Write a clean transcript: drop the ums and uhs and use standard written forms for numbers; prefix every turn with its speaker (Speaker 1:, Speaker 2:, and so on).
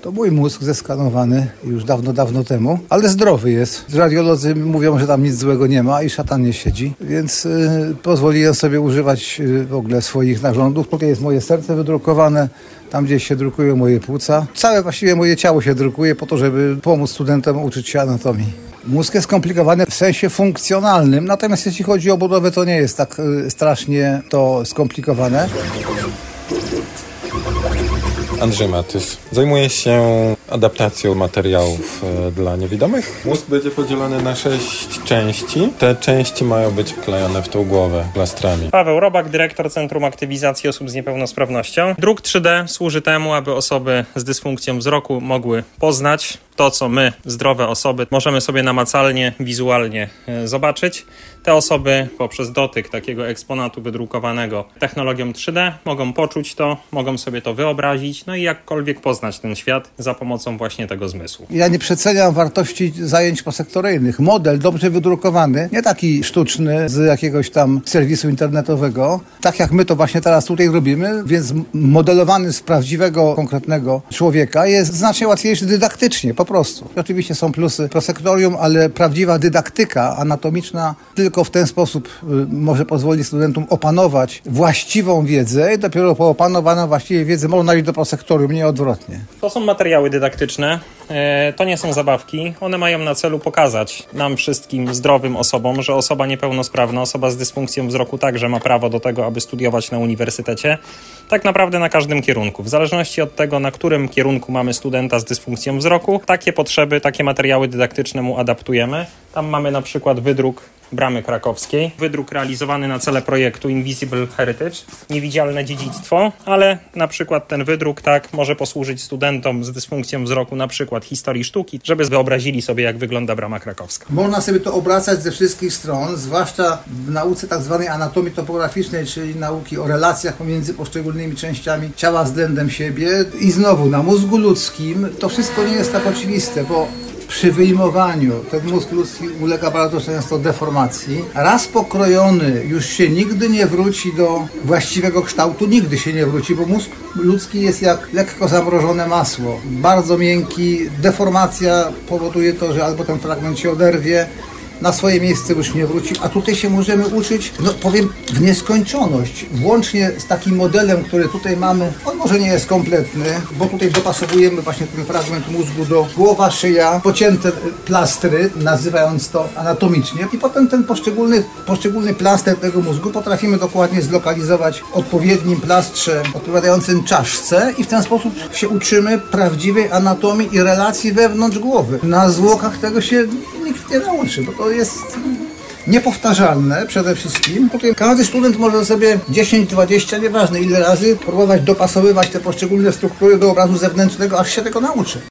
Speaker 1: To mój mózg zeskanowany już dawno, dawno temu, ale zdrowy jest. Radiolodzy mówią, że tam nic złego nie ma i szatan nie siedzi, więc pozwoliłem sobie używać w ogóle swoich narządów. Tutaj jest moje serce wydrukowane, tam gdzieś się drukują moje płuca. Całe właściwie moje ciało się drukuje po to, żeby pomóc studentom uczyć się anatomii. Mózg jest skomplikowany w sensie funkcjonalnym, natomiast jeśli chodzi o budowę, to nie jest tak strasznie to skomplikowane.
Speaker 2: Andrzej Matys. Zajmuje się adaptacją materiałów dla niewidomych. Mózg będzie podzielony na 6 części. Te części mają być wklejone w tą głowę plastrami.
Speaker 3: Paweł Robak, dyrektor Centrum Aktywizacji Osób z Niepełnosprawnością. Druk 3D służy temu, aby osoby z dysfunkcją wzroku mogły poznać to, co my, zdrowe osoby, możemy sobie namacalnie, wizualnie zobaczyć. Te osoby poprzez dotyk takiego eksponatu wydrukowanego technologią 3D mogą poczuć to, mogą sobie to wyobrazić, no i jakkolwiek poznać ten świat za pomocą właśnie tego zmysłu.
Speaker 1: Ja nie przeceniam wartości zajęć posektoryjnych. Model dobrze wydrukowany, nie taki sztuczny z jakiegoś tam serwisu internetowego, tak jak my to właśnie teraz tutaj robimy, więc modelowany z prawdziwego, konkretnego człowieka jest znacznie łatwiejszy dydaktycznie, po prostu. Oczywiście są plusy prosektorium, ale prawdziwa dydaktyka anatomiczna tylko w ten sposób może pozwolić studentom opanować właściwą wiedzę i dopiero po opanowaniu właściwej wiedzy można iść do prosektorium, nie odwrotnie.
Speaker 3: To są materiały dydaktyczne, to nie są zabawki. One mają na celu pokazać nam wszystkim zdrowym osobom, że osoba niepełnosprawna, osoba z dysfunkcją wzroku także ma prawo do tego, aby studiować na uniwersytecie. Tak naprawdę na każdym kierunku. W zależności od tego, na którym kierunku mamy studenta z dysfunkcją wzroku, takie potrzeby, takie materiały dydaktyczne mu adaptujemy. Tam mamy na przykład wydruk Bramy Krakowskiej. Wydruk realizowany na cele projektu Invisible Heritage, niewidzialne dziedzictwo, ale na przykład ten wydruk może może studentom z dysfunkcją wzroku na przykład historii sztuki, żeby wyobrazili sobie, jak wygląda Brama Krakowska.
Speaker 1: Można sobie to obracać ze wszystkich stron, zwłaszcza w nauce tak zwanej anatomii topograficznej, czyli nauki o relacjach pomiędzy poszczególnymi częściami ciała względem siebie. I znowu na mózgu ludzkim to wszystko nie jest tak oczywiste, bo przy wyjmowaniu ten mózg ludzki ulega bardzo często deformacji. Raz pokrojony już się nigdy nie wróci do właściwego kształtu, nigdy się nie wróci, bo mózg ludzki jest jak lekko zamrożone masło. Bardzo miękki, deformacja powoduje to, że albo ten fragment się oderwie, na swoje miejsce już nie wróci, a tutaj się możemy uczyć, powiem, w nieskończoność. Włącznie z takim modelem, który tutaj mamy, on może nie jest kompletny, bo tutaj dopasowujemy właśnie ten fragment mózgu do głowa, szyja, pocięte plastry, nazywając to anatomicznie, i potem ten poszczególny plaster tego mózgu potrafimy dokładnie zlokalizować w odpowiednim plastrze odpowiadającym czaszce i w ten sposób się uczymy prawdziwej anatomii i relacji wewnątrz głowy. Na zwłokach tego się nikt nie nauczy, bo to jest niepowtarzalne przede wszystkim. Każdy student może sobie 10, 20, nieważne ile razy próbować dopasowywać te poszczególne struktury do obrazu zewnętrznego, aż się tego nauczy.